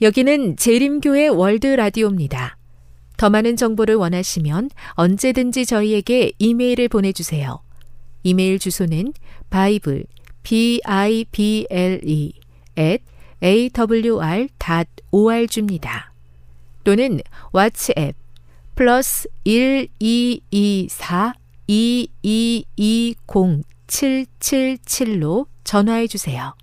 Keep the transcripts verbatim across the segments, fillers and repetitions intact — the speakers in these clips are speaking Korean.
여기는 재림교회 월드 라디오입니다. 더 많은 정보를 원하시면 언제든지 저희에게 이메일을 보내주세요. 이메일 주소는 바이블, 비 아이 비 엘 이 at 에이 더블유 알 닷 오 알 지입니다. 또는 왓츠앱 플러스 일 이 이 사 이 이 이 공 칠 칠 칠로 전화해 주세요.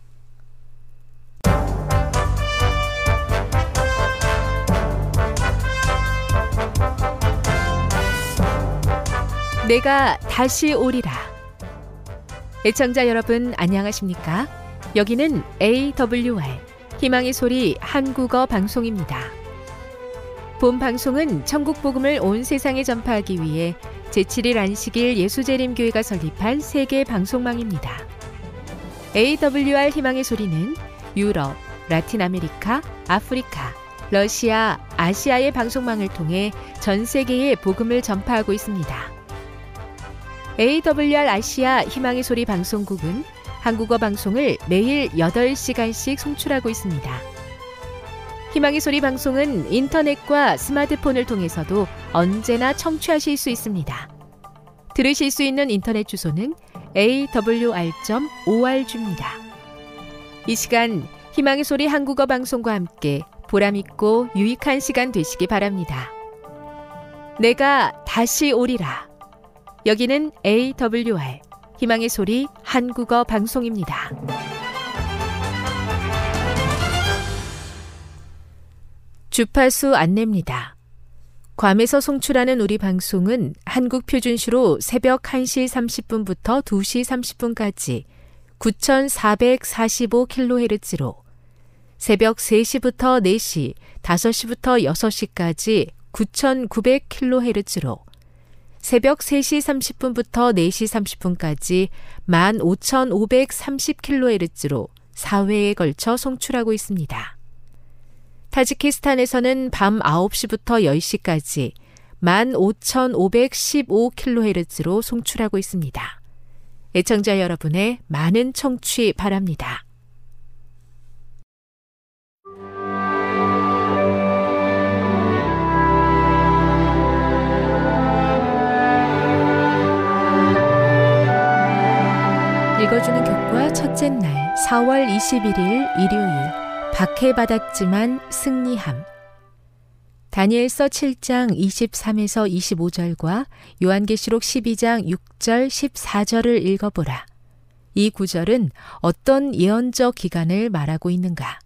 내가 다시 오리라. 애청자 여러분 안녕하십니까? 여기는 에이 더블유 알 희망의 소리 한국어 방송입니다. 본 방송은 천국 복음을 온 세상에 전파하기 위해 제칠 일 안식일 예수재림교회가 설립한 세계 방송망입니다. 에이 더블유 알 희망의 소리는 유럽, 라틴 아메리카, 아프리카, 러시아, 아시아의 방송망을 통해 전 세계에 복음을 전파하고 있습니다. 에이 더블유 알 아시아 희망의 소리 방송국은 한국어 방송을 매일 여덟 시간씩 송출하고 있습니다. 희망의 소리 방송은 인터넷과 스마트폰을 통해서도 언제나 청취하실 수 있습니다. 들으실 수 있는 인터넷 주소는 에이 더블유 알 닷 오 알 지입니다. 이 시간 희망의 소리 한국어 방송과 함께 보람있고 유익한 시간 되시기 바랍니다. 내가 다시 오리라. 여기는 에이 더블유 알 희망의 소리 한국어 방송입니다. 주파수 안내입니다. 괌에서 송출하는 우리 방송은 한국 표준시로 새벽 한 시 삼십 분부터 두 시 삼십 분까지 구천사백사십오 킬로헤르츠로, 새벽 세 시부터 네 시, 다섯 시부터 여섯 시까지 구천구백 킬로헤르츠로, 새벽 세 시 삼십 분부터 네 시 삼십 분까지 만 오천오백삼십 킬로헤르츠로 사 회에 걸쳐 송출하고 있습니다. 타지키스탄에서는 밤 아홉 시부터 열 시까지 만 오천오백십오 킬로헤르츠로 송출하고 있습니다. 애청자 여러분의 많은 청취 바랍니다. 읽어주는 교과 첫째 날 사월 이십일 일 일요일. 박해받았지만 승리함. 다니엘서 칠 장 이십삼에서 이십오 절과 요한계시록 십이 장 육 절 십사 절을 읽어보라. 이 구절은 어떤 예언적 기간을 말하고 있는가?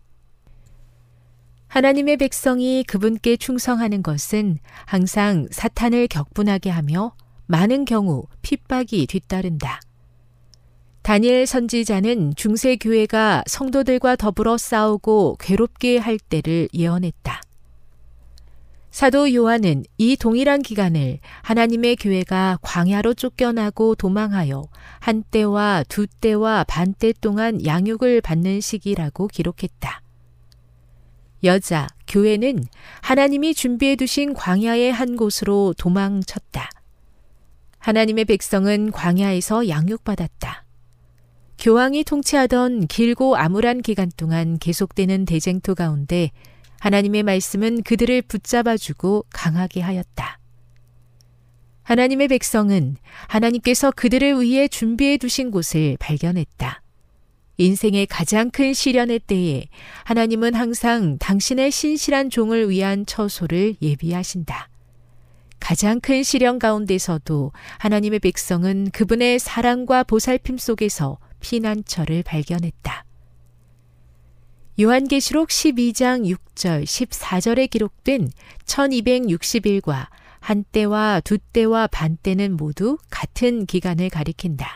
하나님의 백성이 그분께 충성하는 것은 항상 사탄을 격분하게 하며 많은 경우 핍박이 뒤따른다. 다니엘 선지자는 중세교회가 성도들과 더불어 싸우고 괴롭게 할 때를 예언했다. 사도 요한은 이 동일한 기간을 하나님의 교회가 광야로 쫓겨나고 도망하여 한 때와 두 때와 반 때 동안 양육을 받는 시기라고 기록했다. 여자, 교회는 하나님이 준비해 두신 광야의 한 곳으로 도망쳤다. 하나님의 백성은 광야에서 양육받았다. 교황이 통치하던 길고 암울한 기간 동안 계속되는 대쟁투 가운데 하나님의 말씀은 그들을 붙잡아주고 강하게 하였다. 하나님의 백성은 하나님께서 그들을 위해 준비해 두신 곳을 발견했다. 인생의 가장 큰 시련의 때에 하나님은 항상 당신의 신실한 종을 위한 처소를 예비하신다. 가장 큰 시련 가운데서도 하나님의 백성은 그분의 사랑과 보살핌 속에서 피난처를 발견했다. 요한계시록 십이 장 육 절 십사 절에 기록된 천이백육십 일과 한 때와 두 때와 반 때는 모두 같은 기간을 가리킨다.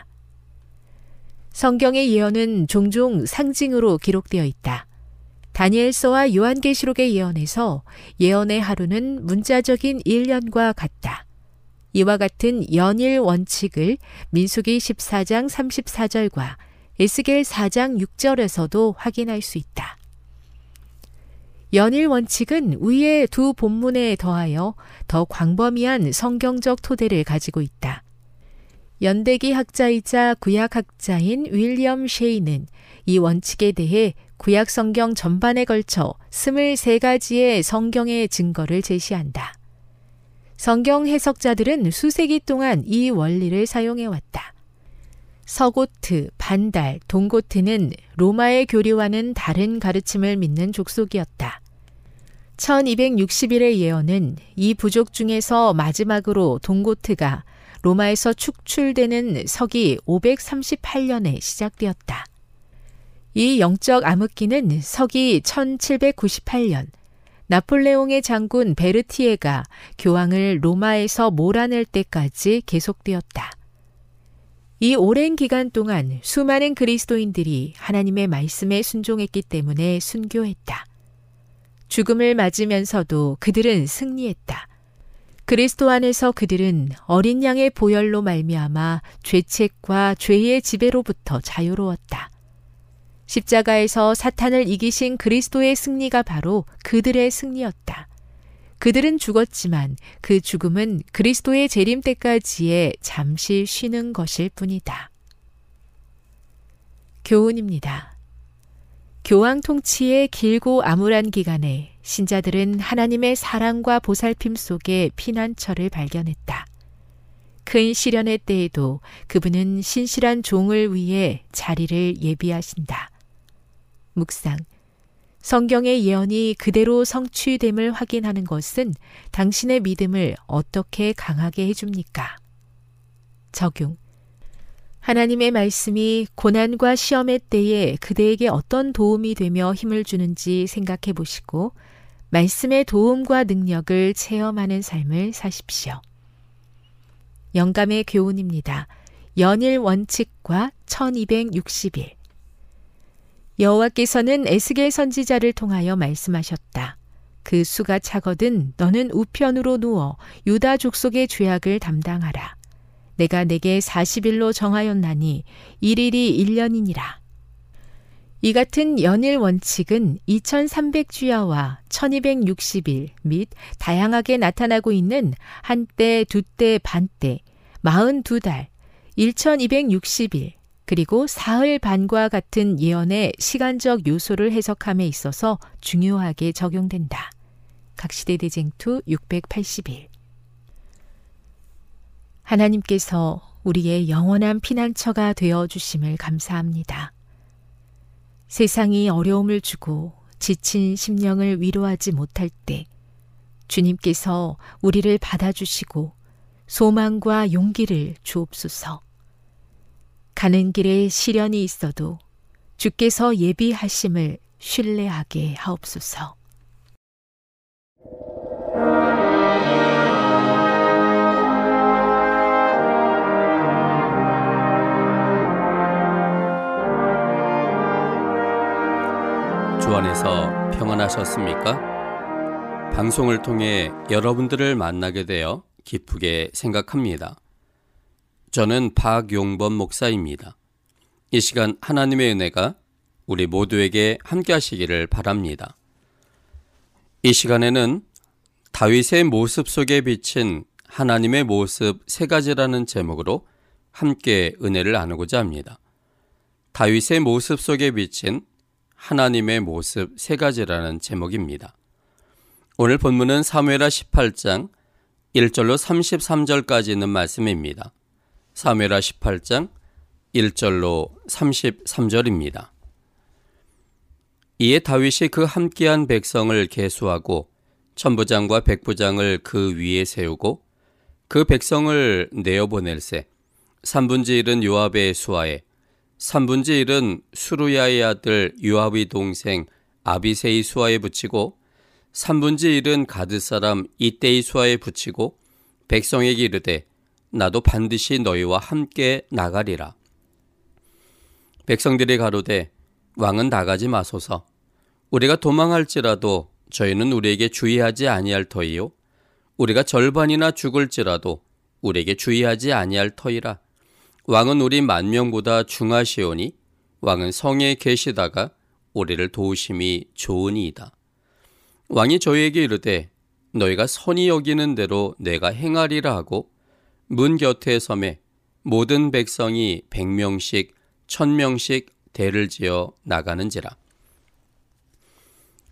성경의 예언은 종종 상징으로 기록되어 있다. 다니엘서와 요한계시록의 예언에서 예언의 하루는 문자적인 일 년과 같다. 이와 같은 연일 원칙을 민수기 십사 장 삼십사 절과 에스겔 사 장 육 절에서도 확인할 수 있다. 연일 원칙은 위의 두 본문에 더하여 더 광범위한 성경적 토대를 가지고 있다. 연대기 학자이자 구약 학자인 윌리엄 셰이는 이 원칙에 대해 구약 성경 전반에 걸쳐 스물세 가지의 성경의 증거를 제시한다. 성경 해석자들은 수세기 동안 이 원리를 사용해왔다. 서고트, 반달, 동고트는 로마의 교리와는 다른 가르침을 믿는 족속이었다. 천이백육십 일의 예언은 이 부족 중에서 마지막으로 동고트가 로마에서 축출되는 서기 오백삼십팔 년에 시작되었다. 이 영적 암흑기는 서기 천칠백구십팔 년 나폴레옹의 장군 베르티에가 교황을 로마에서 몰아낼 때까지 계속되었다. 이 오랜 기간 동안 수많은 그리스도인들이 하나님의 말씀에 순종했기 때문에 순교했다. 죽음을 맞으면서도 그들은 승리했다. 그리스도 안에서 그들은 어린 양의 보혈로 말미암아 죄책과 죄의 지배로부터 자유로웠다. 십자가에서 사탄을 이기신 그리스도의 승리가 바로 그들의 승리였다. 그들은 죽었지만 그 죽음은 그리스도의 재림 때까지의 잠시 쉬는 것일 뿐이다. 교훈입니다. 교황 통치의 길고 암울한 기간에 신자들은 하나님의 사랑과 보살핌 속에 피난처를 발견했다. 큰 시련의 때에도 그분은 신실한 종을 위해 자리를 예비하신다. 묵상. 성경의 예언이 그대로 성취됨을 확인하는 것은 당신의 믿음을 어떻게 강하게 해줍니까? 적용. 하나님의 말씀이 고난과 시험의 때에 그대에게 어떤 도움이 되며 힘을 주는지 생각해 보시고 말씀의 도움과 능력을 체험하는 삶을 사십시오. 영감의 교훈입니다. 연일 원칙과 천이백육십 일. 여호와께서는 에스겔 선지자를 통하여 말씀하셨다. 그 수가 차거든 너는 우편으로 누워 유다 족속의 죄악을 담당하라. 내가 내게 사십 일로 정하였나니 일 일이 일 년이니라. 이 같은 연일 원칙은 이천삼백 주야와 천이백육십 일 및 다양하게 나타나고 있는 한때, 두때, 반때, 사십이 달, 천이백육십 일, 그리고 사흘 반과 같은 예언의 시간적 요소를 해석함에 있어서 중요하게 적용된다. 각시대대쟁투 육백팔십일. 하나님께서 우리의 영원한 피난처가 되어주심을 감사합니다. 세상이 어려움을 주고 지친 심령을 위로하지 못할 때 주님께서 우리를 받아주시고 소망과 용기를 주옵소서. 가는 길에 시련이 있어도 주께서 예비하심을 신뢰하게 하옵소서. 주 안에서 평안하셨습니까? 방송을 통해 여러분들을 만나게 되어 기쁘게 생각합니다. 저는 박용범 목사입니다. 이 시간 하나님의 은혜가 우리 모두에게 함께 하시기를 바랍니다. 이 시간에는 다윗의 모습 속에 비친 하나님의 모습 세 가지라는 제목으로 함께 은혜를 나누고자 합니다. 다윗의 모습 속에 비친 하나님의 모습 세 가지라는 제목입니다. 오늘 본문은 사무엘하 십팔 장 일 절로 삼십삼 절까지 있는 말씀입니다. 사무엘하 십팔 장 일 절로 삼십삼 절입니다. 이에 다윗이 그 함께한 백성을 계수하고 천부장과 백부장을 그 위에 세우고 그 백성을 내어보낼세 삼분지 일은 요압의 수하에 삼분지 일은 수루야의 아들 요압의 동생 아비새의 수하에 붙이고 삼분지 일은 가드 사람 이때의 수하에 붙이고 백성에게 이르되 나도 반드시 너희와 함께 나가리라. 백성들이 가로되 왕은 나가지 마소서. 우리가 도망할지라도 저희는 우리에게 주의하지 아니할 터이요 우리가 절반이나 죽을지라도 우리에게 주의하지 아니할 터이라. 왕은 우리 만 명보다 중하시오니 왕은 성에 계시다가 우리를 도우심이 좋으니이다. 왕이 저희에게 이르되 너희가 선히 여기는 대로 내가 행하리라 하고 문 곁에 섬에 모든 백성이 백 명씩 천 명씩 대를 지어 나가는지라.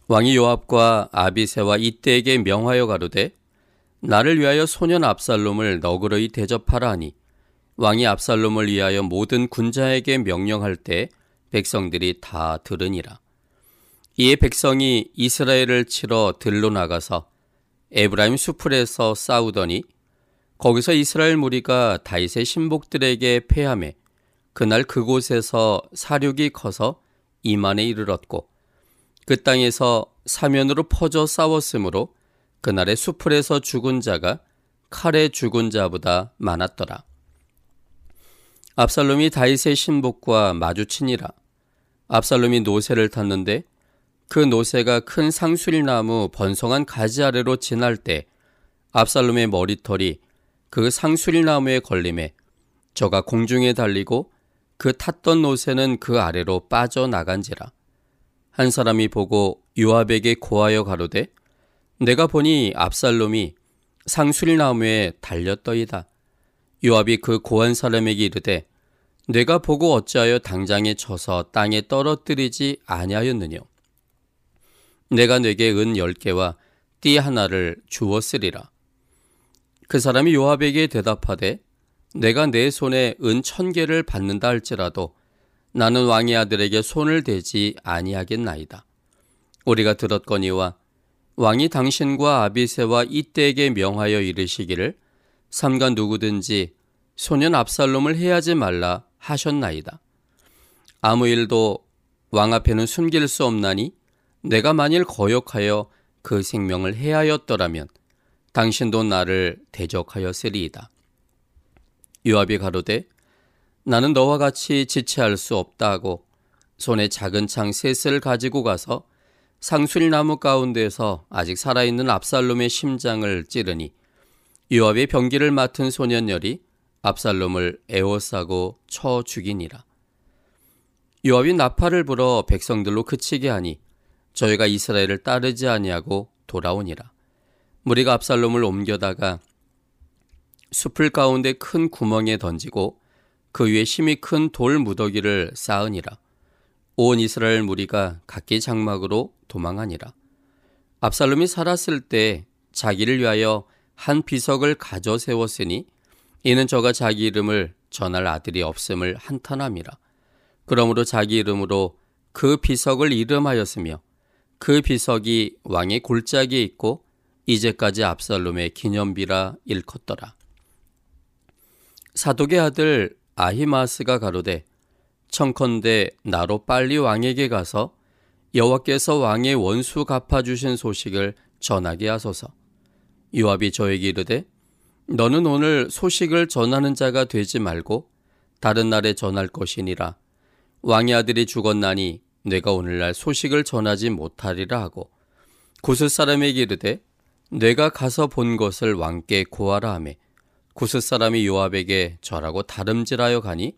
왕이 요압과 아비새와 이때에게 명하여 가로되 나를 위하여 소년 압살롬을 너그러이 대접하라 하니 왕이 압살롬을 위하여 모든 군자에게 명령할 때 백성들이 다 들으니라. 이에 백성이 이스라엘을 치러 들로 나가서 에브라임 수풀에서 싸우더니 거기서 이스라엘 무리가 다윗의 신복들에게 패하매 그날 그곳에서 사륙이 커서 이만에 이르렀고 그 땅에서 사면으로 퍼져 싸웠으므로 그날의 수풀에서 죽은 자가 칼에 죽은 자보다 많았더라. 압살롬이 다윗의 신복과 마주치니라. 압살롬이 노새를 탔는데 그 노새가 큰 상수리나무 번성한 가지 아래로 지날 때 압살롬의 머리털이 그 상수리나무에 걸림에 저가 공중에 달리고 그 탔던 노새는 그 아래로 빠져나간지라. 한 사람이 보고 요압에게 고하여 가로되 내가 보니 압살롬이 상수리나무에 달렸더이다. 요압이 그 고한 사람에게 이르되 내가 보고 어찌하여 당장에 쳐서 땅에 떨어뜨리지 아니하였느냐. 내가 내게 은 열 개와 띠 하나를 주었으리라. 그 사람이 요압에게 대답하되 내가 내 손에 은 천 개를 받는다 할지라도 나는 왕의 아들에게 손을 대지 아니하겠나이다. 우리가 들었거니와 왕이 당신과 아비새와 이때에게 명하여 이르시기를 삼가 누구든지 소년 압살롬을 해하지 말라 하셨나이다. 아무 일도 왕 앞에는 숨길 수 없나니 내가 만일 거역하여 그 생명을 해하였더라면 당신도 나를 대적하였으리이다. 요압이 가로되 나는 너와 같이 지체할 수 없다 하고 손에 작은 창 셋을 가지고 가서 상수리나무 가운데서 아직 살아있는 압살롬의 심장을 찌르니 요압의 병기를 맡은 소년열이 압살롬을 에워싸고 쳐 죽이니라. 요압이 나팔을 불어 백성들로 그치게 하니 저희가 이스라엘을 따르지 아니하고 돌아오니라. 무리가 압살롬을 옮겨다가 숲을 가운데 큰 구멍에 던지고 그 위에 힘이 큰 돌 무더기를 쌓으니라. 온 이스라엘 무리가 각기 장막으로 도망하니라. 압살롬이 살았을 때 자기를 위하여 한 비석을 가져 세웠으니 이는 저가 자기 이름을 전할 아들이 없음을 한탄함이라. 그러므로 자기 이름으로 그 비석을 이름하였으며 그 비석이 왕의 골짜기에 있고 이제까지 압살롬의 기념비라 일컫더라. 사독의 아들 아히마스가 가로되 청컨대 나로 빨리 왕에게 가서 여호와께서 왕의 원수 갚아주신 소식을 전하게 하소서. 요압이 저에게 이르되 너는 오늘 소식을 전하는 자가 되지 말고 다른 날에 전할 것이니라. 왕의 아들이 죽었나니 내가 오늘날 소식을 전하지 못하리라 하고 구스 사람에게 이르되 내가 가서 본 것을 왕께 고하라 하며 구스 사람이 요압에게 절하고 다름질하여 가니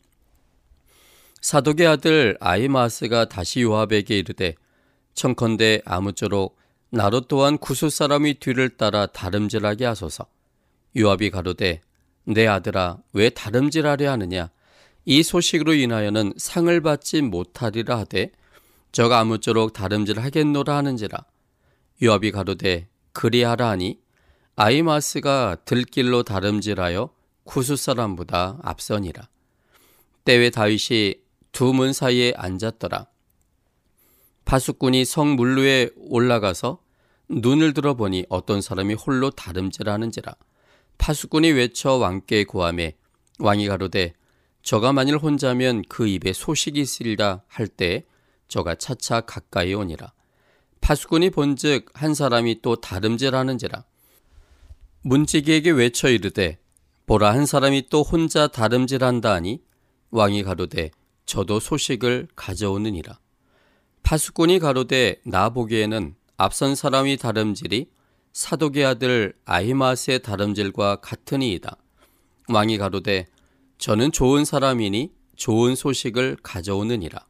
사독의 아들 아히마스가 다시 요압에게 이르되 청컨대 아무쪼록 나로 또한 구스 사람이 뒤를 따라 다름질하게 하소서. 요압이 가로되 내 아들아 왜 다름질하려 하느냐. 이 소식으로 인하여는 상을 받지 못하리라 하되 저가 아무쪼록 다름질하겠노라 하는지라. 요압이 가로되 그리하라 하니 아히마스가 들길로 다름질하여 구스 사람보다 앞서니라. 때에 다윗이 두 문 사이에 앉았더라. 파수꾼이 성 문루에 올라가서 눈을 들어보니 어떤 사람이 홀로 다름질하는지라. 파수꾼이 외쳐 왕께 고하매 왕이 가로되 저가 만일 혼자면 그 입에 소식이 있으리라 할 때 저가 차차 가까이 오니라. 파수꾼이 본즉 한 사람이 또 다름질하는지라. 문지기에게 외쳐 이르되 보라 한 사람이 또 혼자 다름질한다 하니 왕이 가로되 저도 소식을 가져오느니라. 파수꾼이 가로되 나 보기에는 앞선 사람이 다름질이 사독의 아들 아히마스의 다름질과 같으니이다. 왕이 가로되 저는 좋은 사람이니 좋은 소식을 가져오느니라.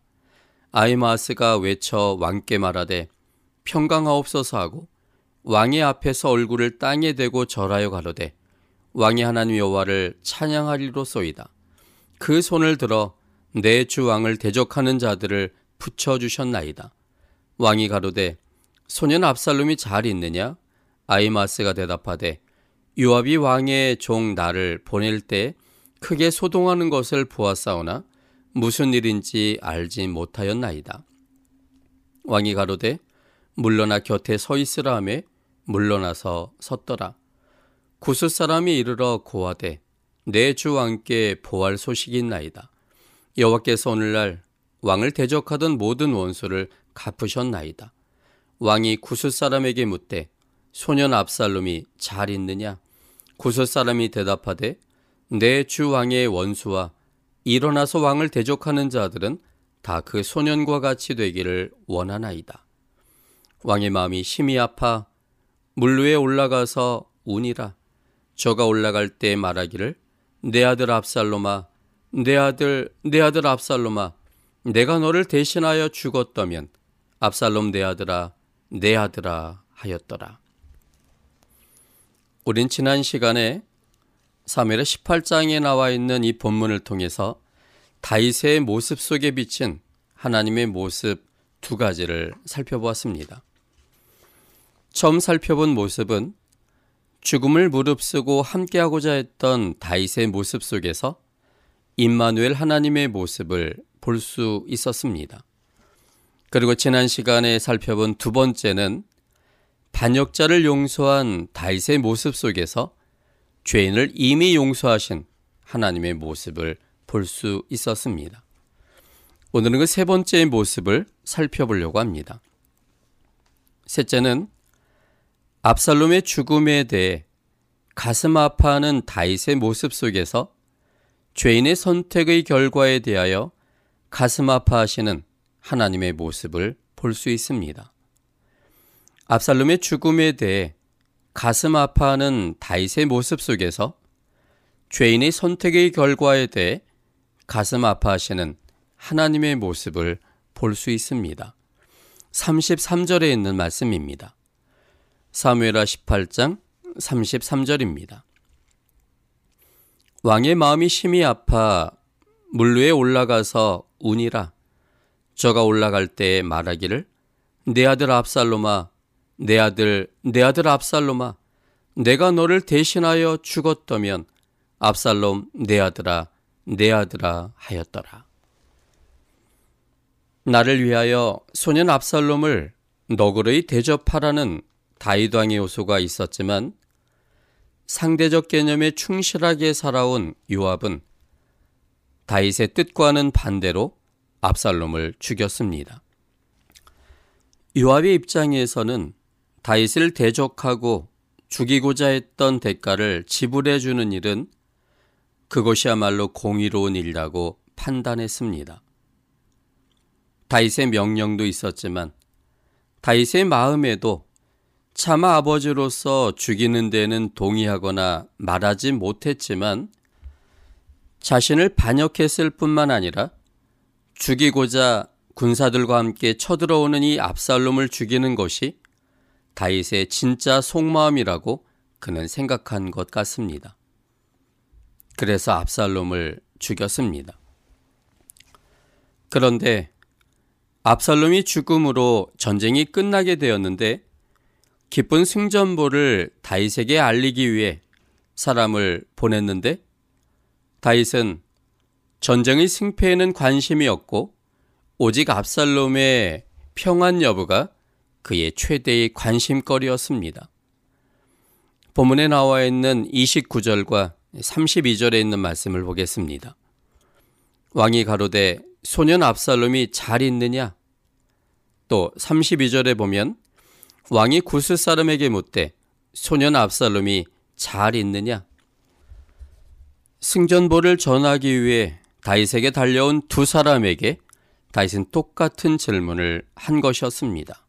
아히마스가 외쳐 왕께 말하되 평강하옵소서 하고 왕의 앞에서 얼굴을 땅에 대고 절하여 가로되 왕의 하나님 여호와를 찬양하리로소이다. 그 손을 들어 내 주 왕을 대적하는 자들을 붙여주셨나이다. 왕이 가로되 소년 압살롬이 잘 있느냐? 아히마스가 대답하되 요압이 왕의 종 나를 보낼 때 크게 소동하는 것을 보았사오나 무슨 일인지 알지 못하였나이다. 왕이 가로되 물러나 곁에 서 있으라 하매 물러나서 섰더라. 구스 사람이 이르러 고하되 내 주 왕께 보할 소식이 있나이다. 여호와께서 오늘날 왕을 대적하던 모든 원수를 갚으셨나이다. 왕이 구스 사람에게 묻되 소년 압살롬이 잘 있느냐? 구스 사람이 대답하되 내 주 왕의 원수와 일어나서 왕을 대적하는 자들은 다 그 소년과 같이 되기를 원하나이다. 왕의 마음이 심히 아파 물 위에 올라가서 우니라. 저가 올라갈 때 말하기를 내 아들 압살롬아, 내 아들, 내 아들 압살롬아, 내가 너를 대신하여 죽었다면 압살롬 내 아들아, 내 아들아 하였더라. 우린 지난 시간에 사무엘하 십팔 장에 나와 있는 이 본문을 통해서 다윗의 모습 속에 비친 하나님의 모습 두 가지를 살펴보았습니다. 처음 살펴본 모습은 죽음을 무릅쓰고 함께하고자 했던 다윗의 모습 속에서 임마누엘 하나님의 모습을 볼 수 있었습니다. 그리고 지난 시간에 살펴본 두 번째는 반역자를 용서한 다윗의 모습 속에서 죄인을 이미 용서하신 하나님의 모습을 볼 수 있었습니다. 오늘은 그 세 번째의 모습을 살펴보려고 합니다. 셋째는 압살롬의 죽음에 대해 가슴 아파하는 다윗의 모습 속에서 죄인의 선택의 결과에 대하여 가슴 아파하시는 하나님의 모습을 볼 수 있습니다. 압살롬의 죽음에 대해 가슴 아파하는 다윗의 모습 속에서 죄인의 선택의 결과에 대해 가슴 아파하시는 하나님의 모습을 볼 수 있습니다. 삼십삼 절에 있는 말씀입니다. 사무엘하 십팔 장 삼십삼 절입니다. 왕의 마음이 심히 아파 물 위에 올라가서 우니라. 저가 올라갈 때 말하기를 내 아들 압살롬아, 내 아들, 내 아들 압살롬아, 내가 너를 대신하여 죽었다면 압살롬 내 아들아, 내 아들아 하였더라. 나를 위하여 소년 압살롬을 너그러이 대접하라는 다윗 왕의 요소가 있었지만 상대적 개념에 충실하게 살아온 요압은 다윗의 뜻과는 반대로 압살롬을 죽였습니다. 요압의 입장에서는 다윗을 대적하고 죽이고자 했던 대가를 지불해 주는 일은 그것이야말로 공의로운 일이라고 판단했습니다. 다윗의 명령도 있었지만 다윗의 마음에도 차마 아버지로서 죽이는 데는 동의하거나 말하지 못했지만 자신을 반역했을 뿐만 아니라 죽이고자 군사들과 함께 쳐들어오는 이 압살롬을 죽이는 것이 다윗의 진짜 속마음이라고 그는 생각한 것 같습니다. 그래서 압살롬을 죽였습니다. 그런데 압살롬이 죽음으로 전쟁이 끝나게 되었는데 기쁜 승전보를 다윗에게 알리기 위해 사람을 보냈는데 다윗은 전쟁의 승패에는 관심이 없고 오직 압살롬의 평안 여부가 그의 최대의 관심거리였습니다. 본문에 나와 있는 이십구 절과 삼십이 절에 있는 말씀을 보겠습니다. 왕이 가로되 소년 압살롬이 잘 있느냐? 또 삼십이 절에 보면 왕이 구스 사람에게 묻되 소년 압살롬이 잘 있느냐? 승전보를 전하기 위해 다윗에게 달려온 두 사람에게 다윗은 똑같은 질문을 한 것이었습니다.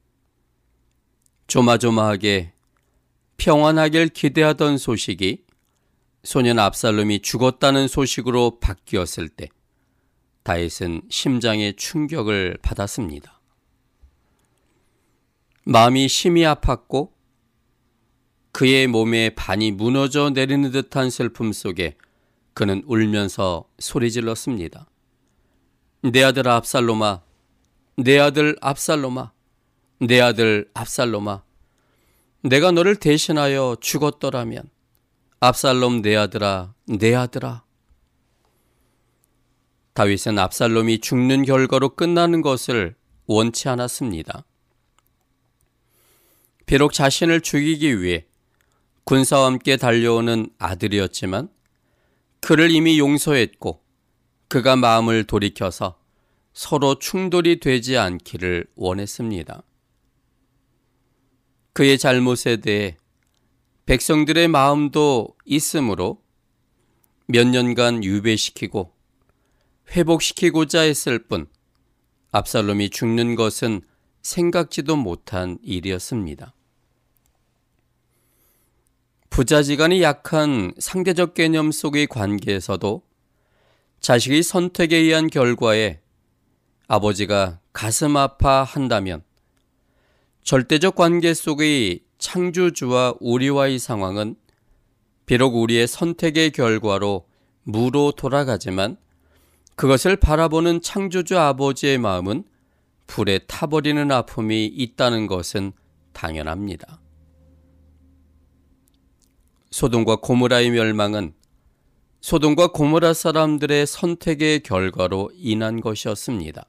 조마조마하게 평안하길 기대하던 소식이 소년 압살롬이 죽었다는 소식으로 바뀌었을 때 다윗은 심장에 충격을 받았습니다. 마음이 심히 아팠고 그의 몸에 반이 무너져 내리는 듯한 슬픔 속에 그는 울면서 소리질렀습니다. 내 아들 압살롬아, 내 아들 압살롬아, 내 아들 압살롬아, 내가 너를 대신하여 죽었더라면, 압살롬 내 아들아, 내 아들아. 다윗은 압살롬이 죽는 결과로 끝나는 것을 원치 않았습니다. 비록 자신을 죽이기 위해 군사와 함께 달려오는 아들이었지만 그를 이미 용서했고 그가 마음을 돌이켜서 서로 충돌이 되지 않기를 원했습니다. 그의 잘못에 대해 백성들의 마음도 있으므로 몇 년간 유배시키고 회복시키고자 했을 뿐 압살롬이 죽는 것은 생각지도 못한 일이었습니다. 부자지간이 약한 상대적 개념 속의 관계에서도 자식의 선택에 의한 결과에 아버지가 가슴 아파한다면 절대적 관계 속의 창조주와 우리와의 상황은 비록 우리의 선택의 결과로 무로 돌아가지만 그것을 바라보는 창조주 아버지의 마음은 불에 타버리는 아픔이 있다는 것은 당연합니다. 소돔과 고모라의 멸망은 소돔과 고모라 사람들의 선택의 결과로 인한 것이었습니다.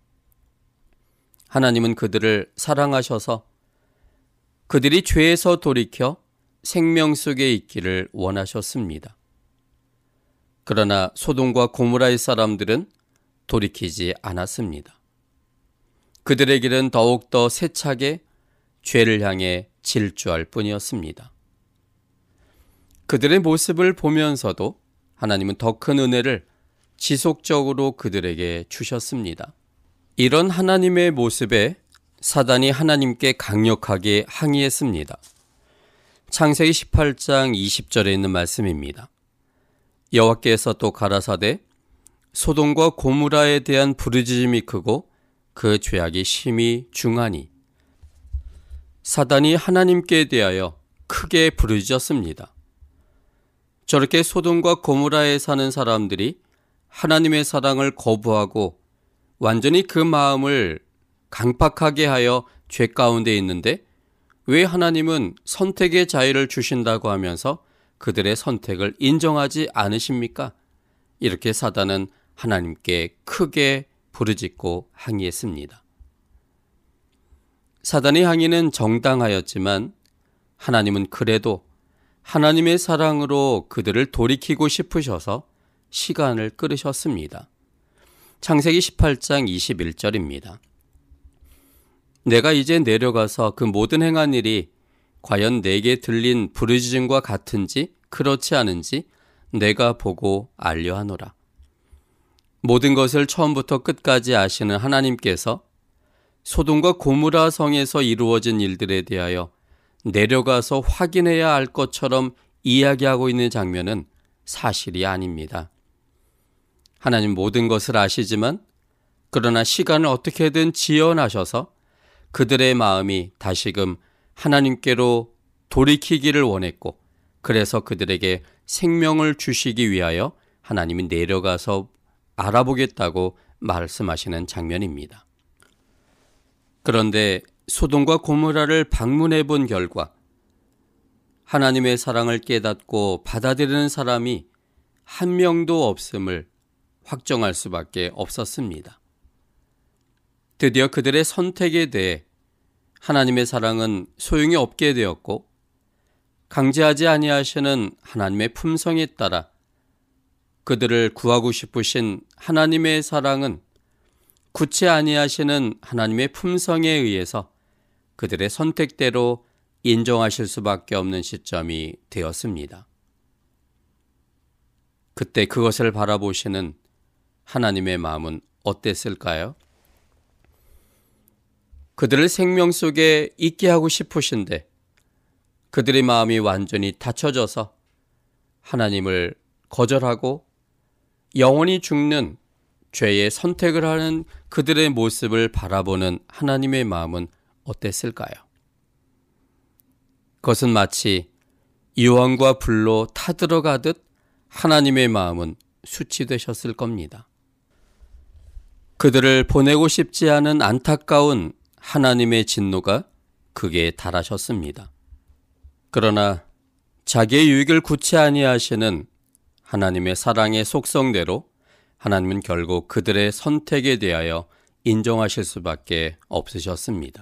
하나님은 그들을 사랑하셔서 그들이 죄에서 돌이켜 생명 속에 있기를 원하셨습니다. 그러나 소돔과 고모라의 사람들은 돌이키지 않았습니다. 그들의 길은 더욱더 세차게 죄를 향해 질주할 뿐이었습니다. 그들의 모습을 보면서도 하나님은 더 큰 은혜를 지속적으로 그들에게 주셨습니다. 이런 하나님의 모습에 사단이 하나님께 강력하게 항의했습니다. 창세기 십팔 장 이십 절에 있는 말씀입니다. 여호와께서 또 가라사대 소돔과 고모라에 대한 부르짖음이 크고 그 죄악이 심히 중하니. 사단이 하나님께 대하여 크게 부르짖었습니다. 저렇게 소돔과 고모라에 사는 사람들이 하나님의 사랑을 거부하고 완전히 그 마음을 강팍하게 하여 죄 가운데 있는데 왜 하나님은 선택의 자유를 주신다고 하면서 그들의 선택을 인정하지 않으십니까? 이렇게 사단은 하나님께 크게 부르짖고 항의했습니다. 사단의 항의는 정당하였지만 하나님은 그래도 하나님의 사랑으로 그들을 돌이키고 싶으셔서 시간을 끌으셨습니다. 창세기 십팔 장 이십일 절입니다. 내가 이제 내려가서 그 모든 행한 일이 과연 내게 들린 부르짖음과 같은지 그렇지 않은지 내가 보고 알려하노라. 모든 것을 처음부터 끝까지 아시는 하나님께서 소돔과 고모라 성에서 이루어진 일들에 대하여 내려가서 확인해야 할 것처럼 이야기하고 있는 장면은 사실이 아닙니다. 하나님 모든 것을 아시지만 그러나 시간을 어떻게든 지연하셔서 그들의 마음이 다시금 하나님께로 돌이키기를 원했고 그래서 그들에게 생명을 주시기 위하여 하나님이 내려가서 알아보겠다고 말씀하시는 장면입니다. 그런데 소돔과 고모라를 방문해 본 결과 하나님의 사랑을 깨닫고 받아들이는 사람이 한 명도 없음을 확정할 수밖에 없었습니다. 드디어 그들의 선택에 대해 하나님의 사랑은 소용이 없게 되었고 강제하지 아니하시는 하나님의 품성에 따라 그들을 구하고 싶으신 하나님의 사랑은 굳지 아니하시는 하나님의 품성에 의해서 그들의 선택대로 인정하실 수밖에 없는 시점이 되었습니다. 그때 그것을 바라보시는 하나님의 마음은 어땠을까요? 그들을 생명 속에 있게 하고 싶으신데 그들의 마음이 완전히 닫혀져서 하나님을 거절하고 영원히 죽는 죄의 선택을 하는 그들의 모습을 바라보는 하나님의 마음은 어땠을까요? 그것은 마치 유황과 불로 타들어가듯 하나님의 마음은 수치되셨을 겁니다. 그들을 보내고 싶지 않은 안타까운 하나님의 진노가 극에 달하셨습니다. 그러나 자기의 유익을 구치 아니하시는 하나님의 사랑의 속성대로 하나님은 결국 그들의 선택에 대하여 인정하실 수밖에 없으셨습니다.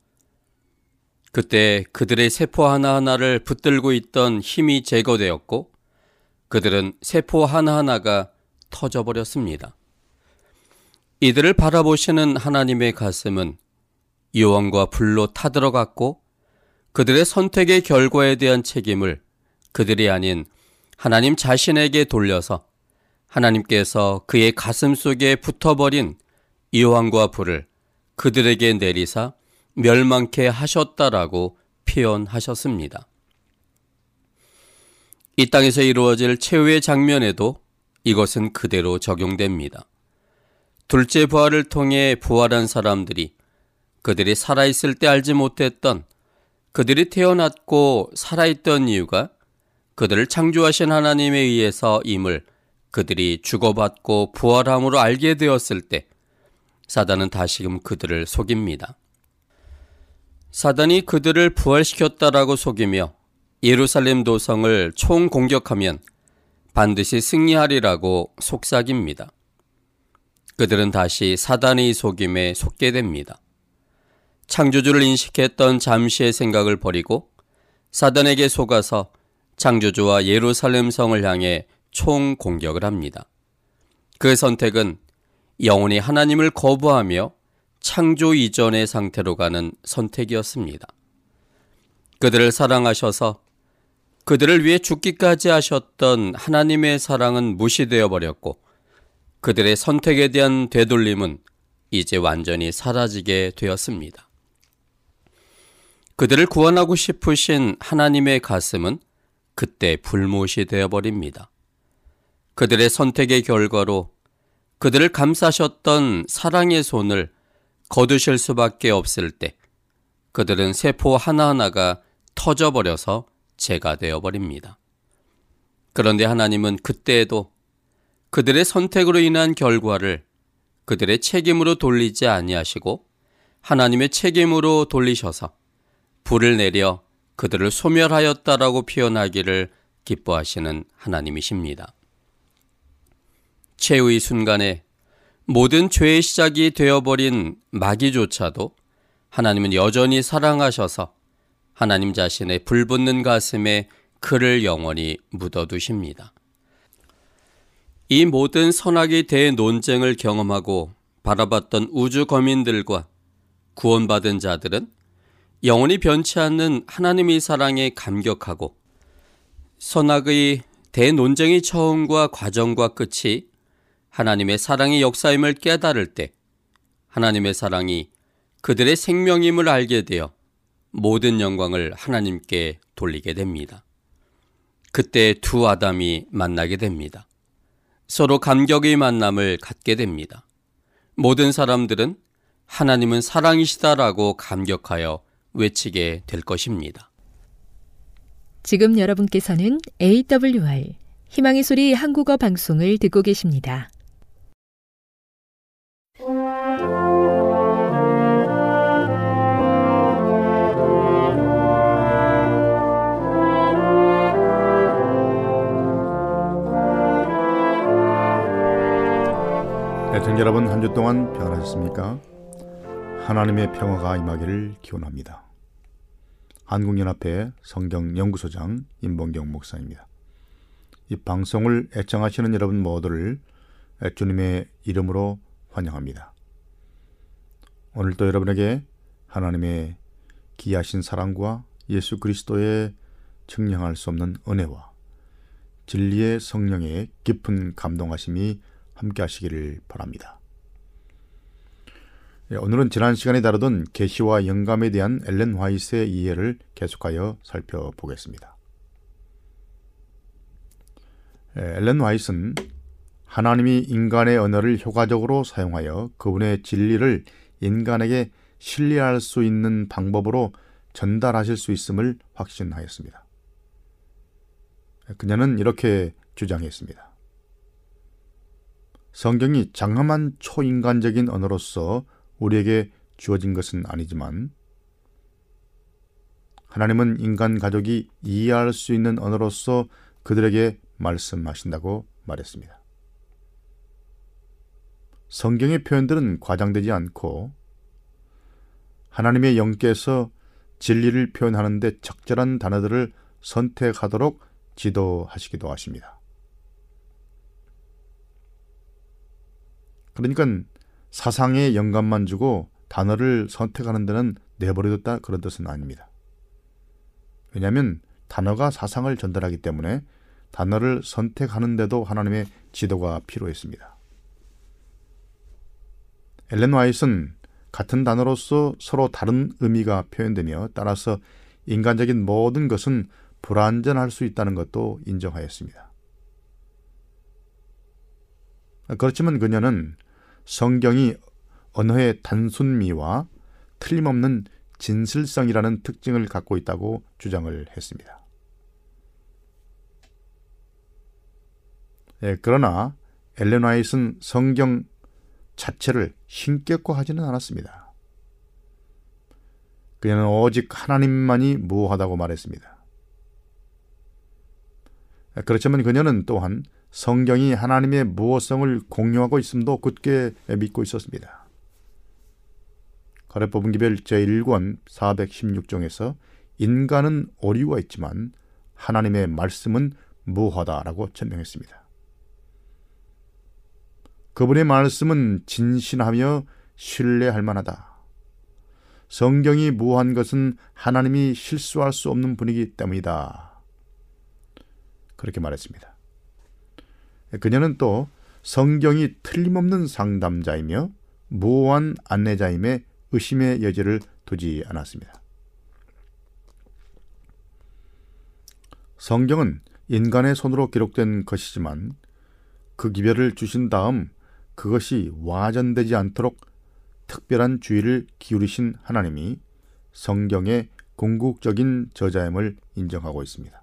그때 그들의 세포 하나하나를 붙들고 있던 힘이 제거되었고 그들은 세포 하나하나가 터져버렸습니다. 이들을 바라보시는 하나님의 가슴은 유황과 불로 타들어갔고 그들의 선택의 결과에 대한 책임을 그들이 아닌 하나님 자신에게 돌려서 하나님께서 그의 가슴 속에 붙어버린 유황과 불을 그들에게 내리사 멸망케 하셨다라고 표현하셨습니다. 이 땅에서 이루어질 최후의 장면에도 이것은 그대로 적용됩니다. 둘째 부활을 통해 부활한 사람들이 그들이 살아있을 때 알지 못했던, 그들이 태어났고 살아있던 이유가 그들을 창조하신 하나님에 의해서 임을 그들이 주고받고 부활함으로 알게 되었을 때 사단은 다시금 그들을 속입니다. 사단이 그들을 부활시켰다라고 속이며 예루살렘 도성을 총공격하면 반드시 승리하리라고 속삭입니다. 그들은 다시 사단의 속임에 속게 됩니다. 창조주를 인식했던 잠시의 생각을 버리고 사단에게 속아서 창조주와 예루살렘 성을 향해 총공격을 합니다. 그 선택은 영원히 하나님을 거부하며 창조 이전의 상태로 가는 선택이었습니다. 그들을 사랑하셔서 그들을 위해 죽기까지 하셨던 하나님의 사랑은 무시되어 버렸고 그들의 선택에 대한 되돌림은 이제 완전히 사라지게 되었습니다. 그들을 구원하고 싶으신 하나님의 가슴은 그때 불못이 되어버립니다. 그들의 선택의 결과로 그들을 감싸셨던 사랑의 손을 거두실 수밖에 없을 때 그들은 세포 하나하나가 터져버려서 재가 되어버립니다. 그런데 하나님은 그때에도 그들의 선택으로 인한 결과를 그들의 책임으로 돌리지 아니하시고 하나님의 책임으로 돌리셔서 불을 내려 그들을 소멸하였다라고 표현하기를 기뻐하시는 하나님이십니다. 최후의 순간에 모든 죄의 시작이 되어버린 마귀조차도 하나님은 여전히 사랑하셔서 하나님 자신의 불붙는 가슴에 그를 영원히 묻어두십니다. 이 모든 선악의 대논쟁을 경험하고 바라봤던 우주 거민들과 구원받은 자들은 영원히 변치 않는 하나님의 사랑에 감격하고 선악의 대논쟁의 처음과 과정과 끝이 하나님의 사랑의 역사임을 깨달을 때 하나님의 사랑이 그들의 생명임을 알게 되어 모든 영광을 하나님께 돌리게 됩니다. 그때 두 아담이 만나게 됩니다. 서로 감격의 만남을 갖게 됩니다. 모든 사람들은 하나님은 사랑이시다라고 감격하여 외치게 될 것입니다. 지금 여러분께서는 에이더블유알 희망의 소리 한국어 방송을 듣고 계십니다. 애청자 여러분, 한 주 동안 평안하셨습니까? 하나님의 평화가 임하기를 기원합니다. 한국연합회 성경연구소장 임봉경 목사입니다. 이 방송을 애청하시는 여러분 모두를 주님의 이름으로 환영합니다. 오늘도 여러분에게 하나님의 귀하신 사랑과 예수 그리스도의 측량할 수 없는 은혜와 진리의 성령의 깊은 감동하심이 함께 하시기를 바랍니다. 오늘은 지난 시간에 다루던 계시와 영감에 대한 엘렌 화이트의 이해를 계속하여 살펴보겠습니다. 엘렌 화이트는 하나님이 인간의 언어를 효과적으로 사용하여 그분의 진리를 인간에게 신뢰할 수 있는 방법으로 전달하실 수 있음을 확신하였습니다. 그녀는 이렇게 주장했습니다. 성경이 장엄한 초인간적인 언어로서 우리에게 주어진 것은 아니지만 하나님은 인간 가족이 이해할 수 있는 언어로서 그들에게 말씀하신다고 말했습니다. 성경의 표현들은 과장되지 않고 하나님의 영께서 진리를 표현하는데 적절한 단어들을 선택하도록 지도하시기도 하십니다. 그러니까 사상의 영감만 주고 단어를 선택하는 데는 내버려뒀다 그런 뜻은 아닙니다. 왜냐하면 단어가 사상을 전달하기 때문에 단어를 선택하는 데도 하나님의 지도가 필요했습니다. 엘렌 화이트는 같은 단어로서 서로 다른 의미가 표현되며 따라서 인간적인 모든 것은 불완전할 수 있다는 것도 인정하였습니다. 그렇지만 그녀는 성경이 언어의 단순미와 틀림없는 진실성이라는 특징을 갖고 있다고 주장을 했습니다. 예, 그러나 엘렌 화이트는 성경 자체를 신격화하지는 않았습니다. 그녀는 오직 하나님만이 무하다고 말했습니다. 그렇지만 그녀는 또한 성경이 하나님의 무호성을 공유하고 있음도 굳게 믿고 있었습니다. 가래법은 기별 제일 권 사백십육 종에서 인간은 오류가 있지만 하나님의 말씀은 무하다라고 천명했습니다. 그분의 말씀은 진실하며 신뢰할 만하다. 성경이 무한 것은 하나님이 실수할 수 없는 분이기 때문이다. 그렇게 말했습니다. 그녀는 또 성경이 틀림없는 상담자이며 무한 안내자임에 의심의 여지를 두지 않았습니다. 성경은 인간의 손으로 기록된 것이지만 그 기별을 주신 다음 그것이 와전되지 않도록 특별한 주의를 기울이신 하나님이 성경의 궁극적인 저자임을 인정하고 있습니다.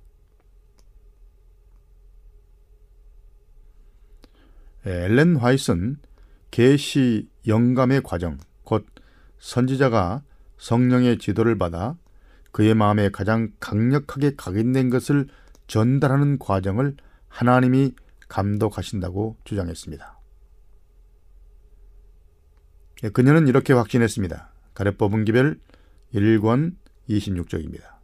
엘렌 화이트는 계시 영감의 과정, 곧 선지자가 성령의 지도를 받아 그의 마음에 가장 강력하게 각인된 것을 전달하는 과정을 하나님이 감독하신다고 주장했습니다. 그녀는 이렇게 확신했습니다. 가래법은 기별 일 권 이십육 쪽입니다.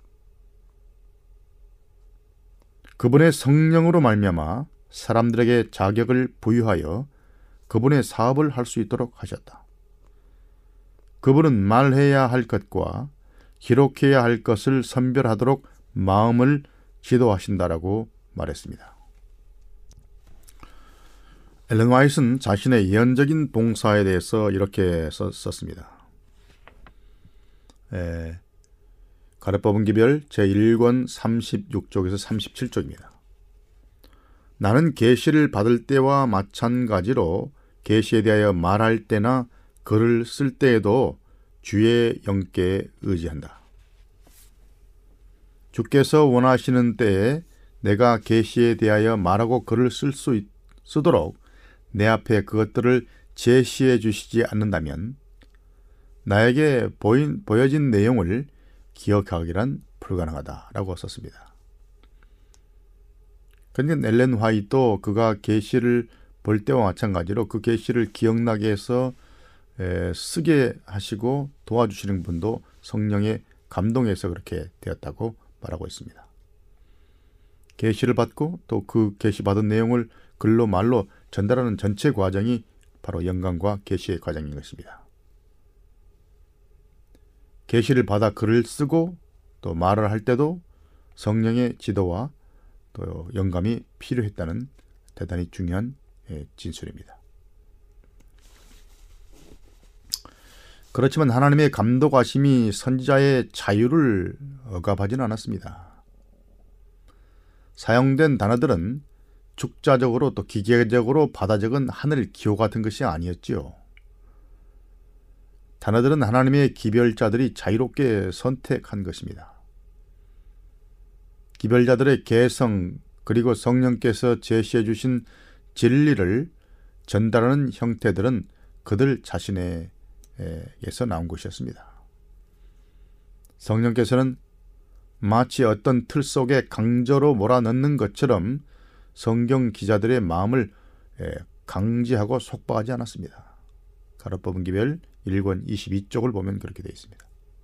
그분의 성령으로 말미암아 사람들에게 자격을 부여하여 그분의 사업을 할 수 있도록 하셨다. 그분은 말해야 할 것과 기록해야 할 것을 선별하도록 마음을 지도하신다라고 말했습니다. 엘렌 화이트는 자신의 예언적인 봉사에 대해서 이렇게 썼습니다. 에, 가래법은 기별 제일 권 삼십육 쪽에서 삼십칠 쪽입니다. 나는 계시를 받을 때와 마찬가지로 계시에 대하여 말할 때나 글을 쓸 때에도 주의 영께 의지한다. 주께서 원하시는 때에 내가 계시에 대하여 말하고 글을 쓸 수 쓰도록 내 앞에 그것들을 제시해 주시지 않는다면 나에게 보인, 보여진 내용을 기억하기란 불가능하다라고 썼습니다. 그러니까 엘렌 화이트도 그가 계시를 볼 때와 마찬가지로 그 계시를 기억나게 해서 에, 쓰게 하시고 도와주시는 분도 성령의 감동에서 그렇게 되었다고 말하고 있습니다. 계시를 받고 또 그 계시 받은 내용을 글로 말로 전달하는 전체 과정이 바로 영감과 계시의 과정인 것입니다. 계시를 받아 글을 쓰고 또 말을 할 때도 성령의 지도와 또 영감이 필요했다는 대단히 중요한 진술입니다. 그렇지만 하나님의 감독하심이 선지자의 자유를 억압하지는 않았습니다. 사용된 단어들은 축자적으로 또 기계적으로 받아 적은 하늘 기호 같은 것이 아니었지요. 단어들은 하나님의 기별자들이 자유롭게 선택한 것입니다. 기별자들의 개성 그리고 성령께서 제시해 주신 진리를 전달하는 형태들은 그들 자신의 에서 나온 것이었습니다. 성령께서는 마치 어떤 틀 속에 강제로 몰아넣는 것처럼 성경 기자들의 마음을 강제하고 속박하지 않았습니다. 가로법은 기별 일 권 이십이 쪽을 보면 그렇게 되어 있습니다.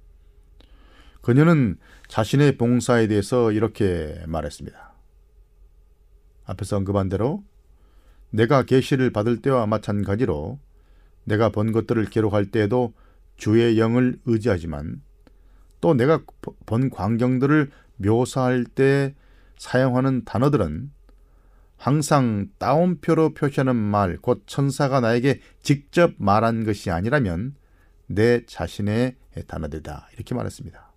그녀는 자신의 봉사에 대해서 이렇게 말했습니다. 앞에서 언급한 대로 내가 계시를 받을 때와 마찬가지로 내가 본 것들을 기록할 때에도 주의 영을 의지하지만 또 내가 본 광경들을 묘사할 때 사용하는 단어들은 항상 따옴표로 표시하는 말, 곧 천사가 나에게 직접 말한 것이 아니라면 내 자신의 단어들이다. 이렇게 말했습니다.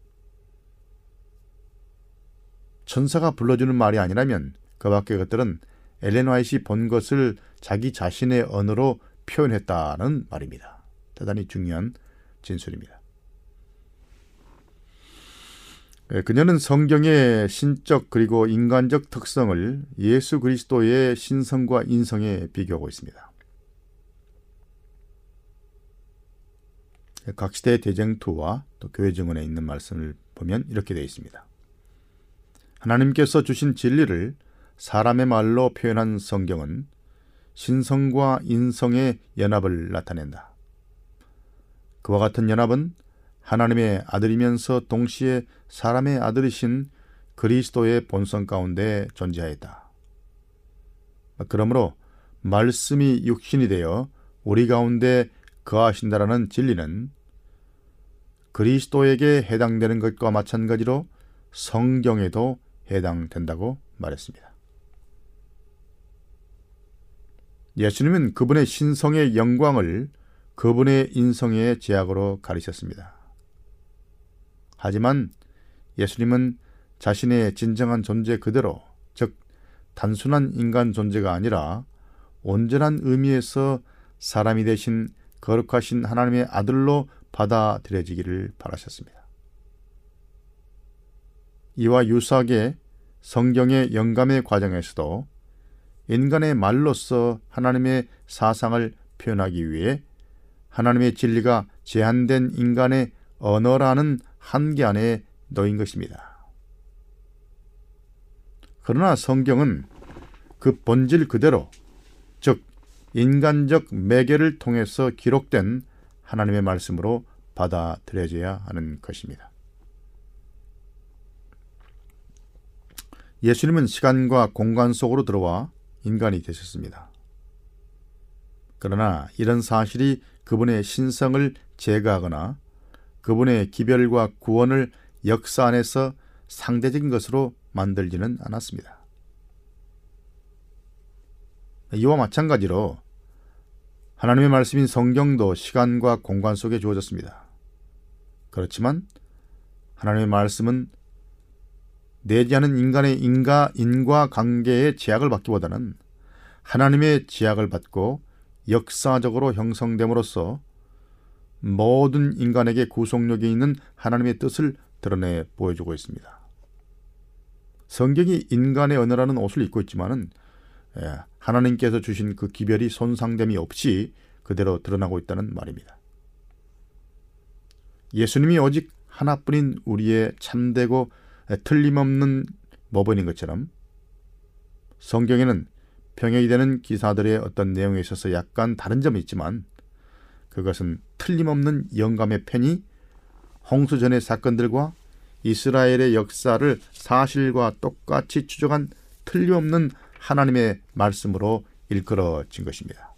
천사가 불러주는 말이 아니라면 그 밖의 것들은 엘렌 화이트이 본 것을 자기 자신의 언어로 표현했다는 말입니다. 대단히 중요한 진술입니다. 그녀는 성경의 신적 그리고 인간적 특성을 예수 그리스도의 신성과 인성에 비교하고 있습니다. 각 시대의 대쟁투와 또 교회 증언에 있는 말씀을 보면 이렇게 되어 있습니다. 하나님께서 주신 진리를 사람의 말로 표현한 성경은 신성과 인성의 연합을 나타낸다. 그와 같은 연합은 하나님의 아들이면서 동시에 사람의 아들이신 그리스도의 본성 가운데 존재하였다. 그러므로 말씀이 육신이 되어 우리 가운데 거하신다라는 진리는 그리스도에게 해당되는 것과 마찬가지로 성경에도 해당된다고 말했습니다. 예수님은 그분의 신성의 영광을 그분의 인성의 제약으로 가리셨습니다. 하지만 예수님은 자신의 진정한 존재 그대로, 즉 단순한 인간 존재가 아니라 온전한 의미에서 사람이 되신 거룩하신 하나님의 아들로 받아들여지기를 바라셨습니다. 이와 유사하게 성경의 영감의 과정에서도 인간의 말로서 하나님의 사상을 표현하기 위해 하나님의 진리가 제한된 인간의 언어라는 한계 안에 놓인 것입니다. 그러나 성경은 그 본질 그대로, 즉 인간적 매개를 통해서 기록된 하나님의 말씀으로 받아들여져야 하는 것입니다. 예수님은 시간과 공간 속으로 들어와 인간이 되셨습니다. 그러나 이런 사실이 그분의 신성을 제거하거나 그분의 기별과 구원을 역사 안에서 상대적인 것으로 만들지는 않았습니다. 이와 마찬가지로 하나님의 말씀인 성경도 시간과 공간 속에 주어졌습니다. 그렇지만 하나님의 말씀은 내지 않은 인간의 인과, 인과관계의 제약을 받기보다는 하나님의 제약을 받고 역사적으로 형성됨으로써 모든 인간에게 구속력이 있는 하나님의 뜻을 드러내 보여주고 있습니다. 성경이 인간의 언어라는 옷을 입고 있지만은 하나님께서 주신 그 기별이 손상됨이 없이 그대로 드러나고 있다는 말입니다. 예수님이 오직 하나뿐인 우리의 참되고 틀림없는 모범인 것처럼 성경에는 병역이 되는 기사들의 어떤 내용에 있어서 약간 다른 점이 있지만 그것은 틀림없는 영감의 펜이 홍수전의 사건들과 이스라엘의 역사를 사실과 똑같이 추적한 틀림없는 하나님의 말씀으로 일컬어진 것입니다.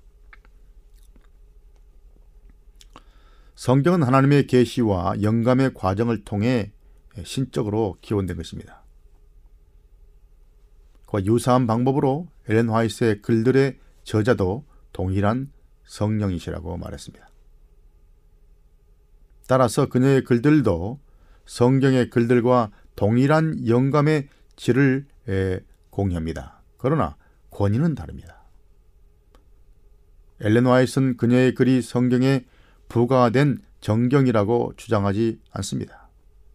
성경은 하나님의 계시와 영감의 과정을 통해 신적으로 기원된 것입니다. 그와 유사한 방법으로 엘렌 화이트의 글들의 저자도 동일한 성령이시라고 말했습니다. 따라서 그녀의 글들도 성경의 글들과 동일한 영감의 질을 공유합니다. 그러나 권위는 다릅니다. 엘렌 화이트는 그녀의 글이 성경에 부가된 정경이라고 주장하지 않습니다.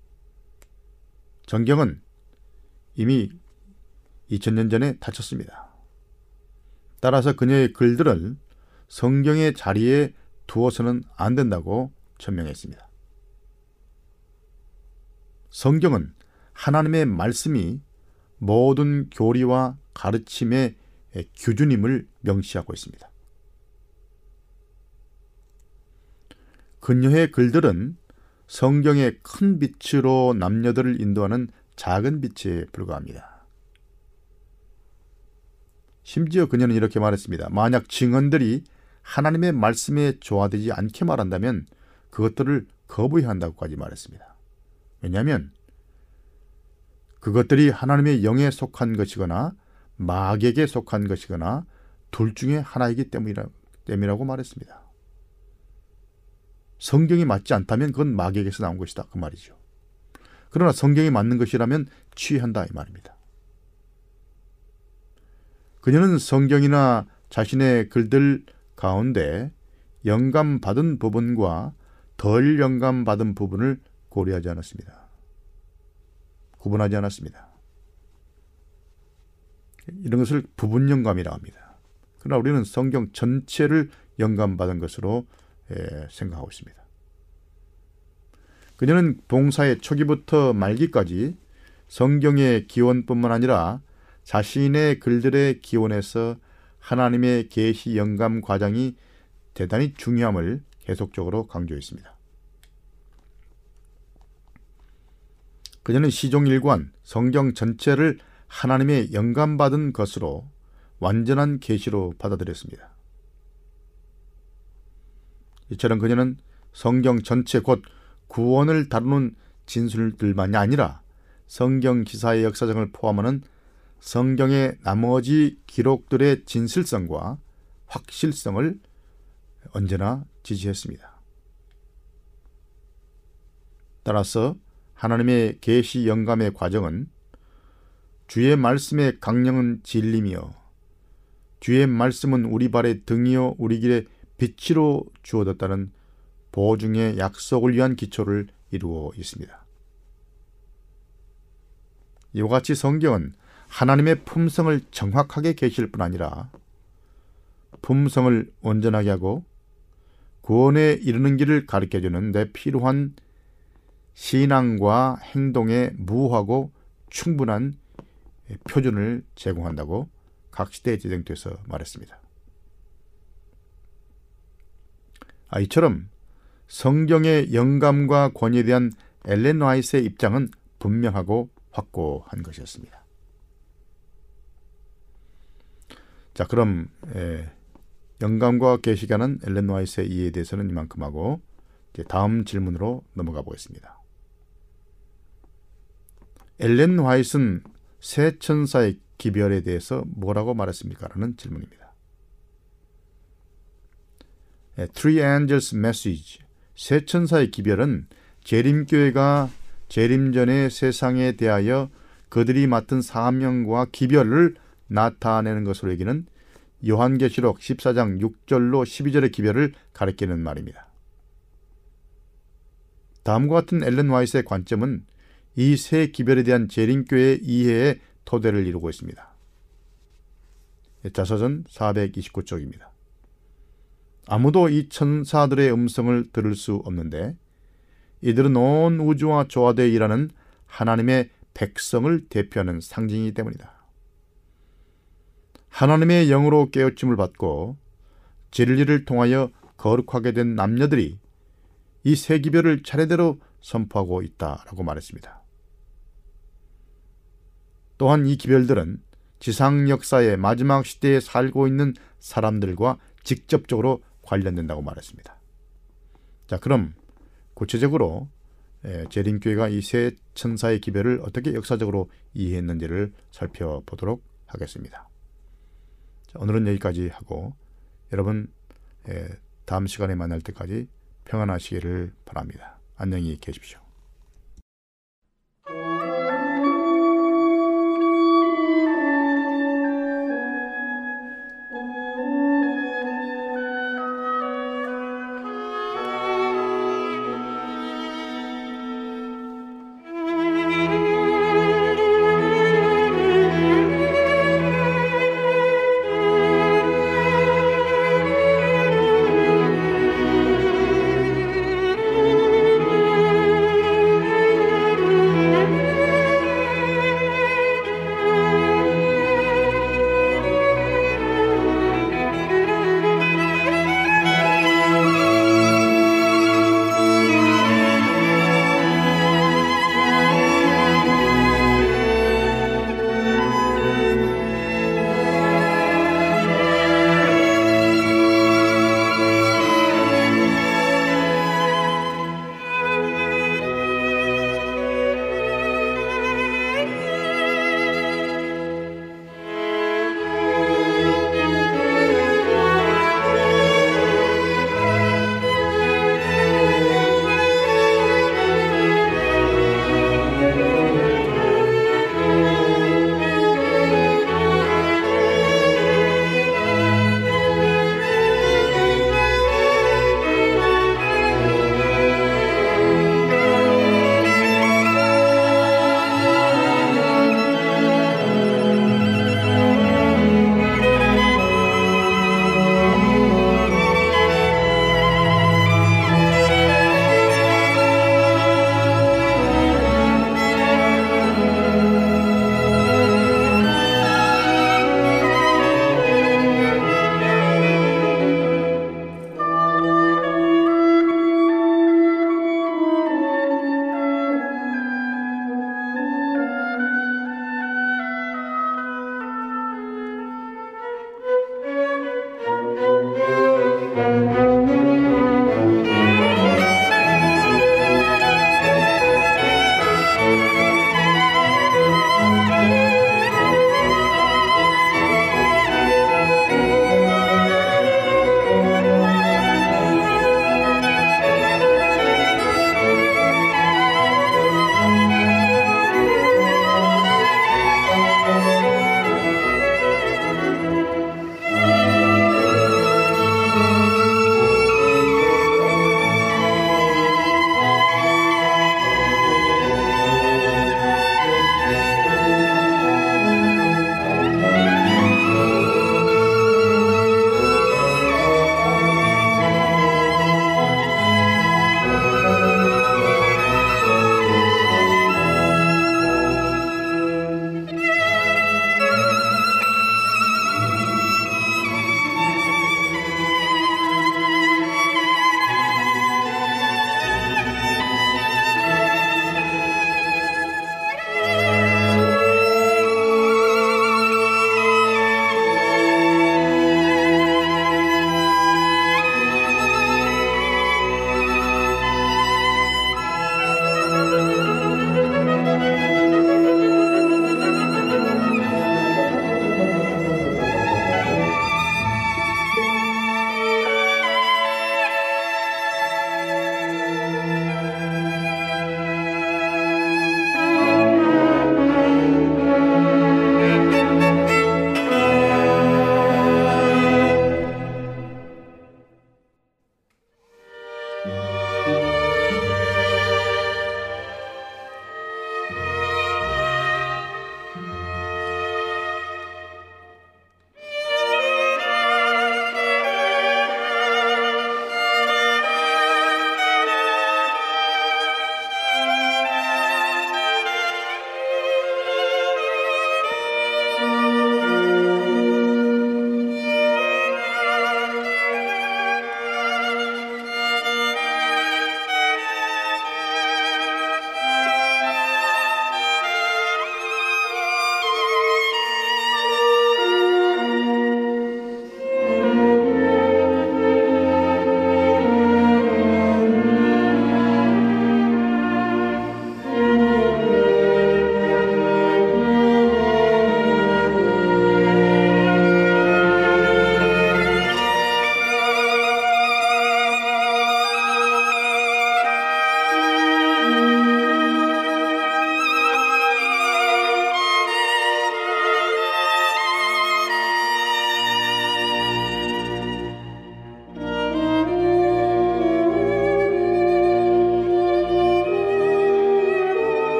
정경은 이미 이천 년 전에 닫혔습니다. 따라서 그녀의 글들은 성경의 자리에 두어서는 안 된다고 천명했습니다. 성경은 하나님의 말씀이 모든 교리와 가르침의 규준임을 명시하고 있습니다. 근여의 글들은 성경의 큰 빛으로 남녀들을 인도하는 작은 빛에 불과합니다. 심지어 그녀는 이렇게 말했습니다. 만약 증언들이 하나님의 말씀에 조화되지 않게 말한다면 그것들을 거부해야 한다고까지 말했습니다. 왜냐하면 그것들이 하나님의 영에 속한 것이거나 마귀에게 속한 것이거나 둘 중에 하나이기 때문이라고 말했습니다. 성경이 맞지 않다면 그건 마귀에게서 나온 것이다 그 말이죠. 그러나 성경이 맞는 것이라면 취한다 이 말입니다. 그녀는 성경이나 자신의 글들 가운데 영감받은 부분과 덜 영감받은 부분을 고려하지 않았습니다. 구분하지 않았습니다. 이런 것을 부분 영감이라고 합니다. 그러나 우리는 성경 전체를 영감받은 것으로 예, 생각하고 있습니다. 그녀는 봉사의 초기부터 말기까지 성경의 기원뿐만 아니라 자신의 글들의 기원에서 하나님의 계시 영감 과정이 대단히 중요함을 계속적으로 강조했습니다. 그녀는 시종일관 성경 전체를 하나님의 영감받은 것으로 완전한 계시로 받아들였습니다. 이처럼 그녀는 성경 전체 곧 구원을 다루는 진술들만이 아니라 성경 기사의 역사적을 포함하는 성경의 나머지 기록들의 진실성과 확실성을 언제나 지지했습니다. 따라서 하나님의 계시 영감의 과정은 주의 말씀의 강령은 진리며 주의 말씀은 우리 발의 등이요 우리 길의 빛으로 주어졌다는 보증의 약속을 위한 기초를 이루어 있습니다. 이와 같이 성경은 하나님의 품성을 정확하게 계실 뿐 아니라 품성을 온전하게 하고 구원에 이르는 길을 가르쳐주는 데 필요한 신앙과 행동에 무하고 충분한 표준을 제공한다고 각 시대에 지정돼서 말했습니다. 아, 이처럼 성경의 영감과 권위에 대한 엘렌 화이트의 입장은 분명하고 확고한 것이었습니다. 자, 그럼 에, 영감과 계시가는 엘렌 화이트의 이해에 대해서는 이만큼 하고 이제 다음 질문으로 넘어가 보겠습니다. 엘렌 화이트는 세 천사의 기별에 대해서 뭐라고 말했습니까? 라는 질문입니다. Three Angels Message, 세 천사의 기별은 재림교회가 재림 전의 세상에 대하여 그들이 맡은 사명과 기별을 나타내는 것으로 여기는 요한계시록 십사 장 육 절로 십이 절의 기별을 가리키는 말입니다. 다음과 같은 엘렌 화이트의 관점은 이 세 기별에 대한 재림교회의 이해의 토대를 이루고 있습니다. 자서전 사백이십구 쪽입니다. 아무도 이 천사들의 음성을 들을 수 없는데 이들은 온 우주와 조화되어 일하는 하나님의 백성을 대표하는 상징이기 때문이다. 하나님의 영으로 깨우침을 받고 진리를 통하여 거룩하게 된 남녀들이 이 세 기별을 차례대로 선포하고 있다라고 말했습니다. 또한 이 기별들은 지상 역사의 마지막 시대에 살고 있는 사람들과 직접적으로 관련된다고 말했습니다. 자, 그럼 구체적으로 재림교회가 이 세 천사의 기별을 어떻게 역사적으로 이해했는지를 살펴보도록 하겠습니다. 자, 오늘은 여기까지 하고 여러분 다음 시간에 만날 때까지 평안하시기를 바랍니다. 안녕히 계십시오.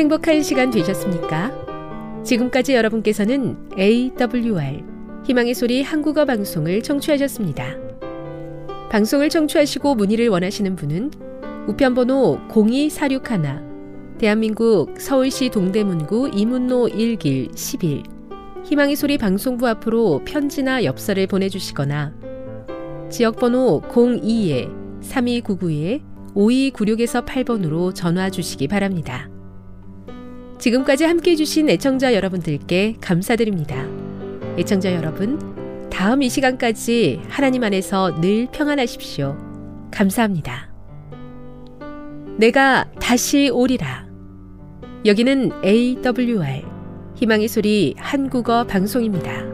행복한 시간 되셨습니까? 지금까지 여러분께서는 에이더블유알 희망의 소리 한국어 방송을 청취하셨습니다. 방송을 청취하시고 문의를 원하시는 분은 우편번호 공이사육일 대한민국 서울시 동대문구 이문로 일 길 십일 희망의 소리 방송부 앞으로 편지나 엽서를 보내주시거나 지역번호 공이 삼이구구 오이구육에서 팔 번으로 전화 주시기 바랍니다. 지금까지 함께해 주신 애청자 여러분들께 감사드립니다. 애청자 여러분, 다음 이 시간까지 하나님 안에서 늘 평안하십시오. 감사합니다. 내가 다시 오리라. 여기는 에이더블유알 희망의 소리 한국어 방송입니다.